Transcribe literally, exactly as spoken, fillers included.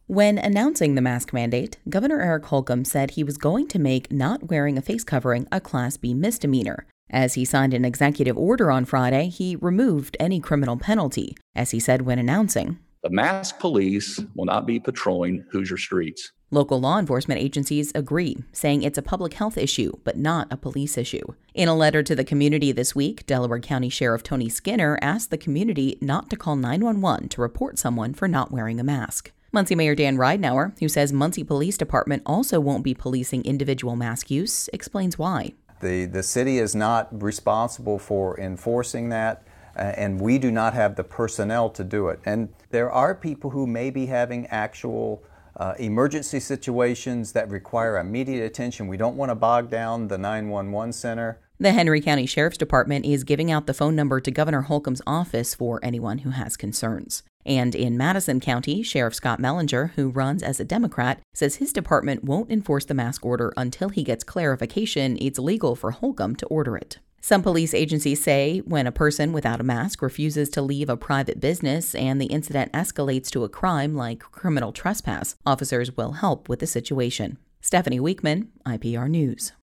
When announcing the mask mandate, Governor Eric Holcomb said he was going to make not wearing a face covering a Class B misdemeanor. As he signed an executive order on Friday, he removed any criminal penalty, as he said when announcing, "The masked police will not be patrolling Hoosier streets." Local law enforcement agencies agree, saying it's a public health issue, but not a police issue. In a letter to the community this week, Delaware County Sheriff Tony Skinner asked the community not to call nine one one to report someone for not wearing a mask. Muncie Mayor Dan Ridenour, who says Muncie Police Department also won't be policing individual mask use, explains why. The, the city is not responsible for enforcing that, uh, and we do not have the personnel to do it. And there are people who may be having actual uh, emergency situations that require immediate attention. We don't want to bog down the nine one one center. The Henry County Sheriff's Department is giving out the phone number to Governor Holcomb's office for anyone who has concerns. And in Madison County, Sheriff Scott Mellinger, who runs as a Democrat, says his department won't enforce the mask order until he gets clarification it's legal for Holcomb to order it. Some police agencies say when a person without a mask refuses to leave a private business and the incident escalates to a crime like criminal trespass, officers will help with the situation. Stephanie Weekman, I P R News.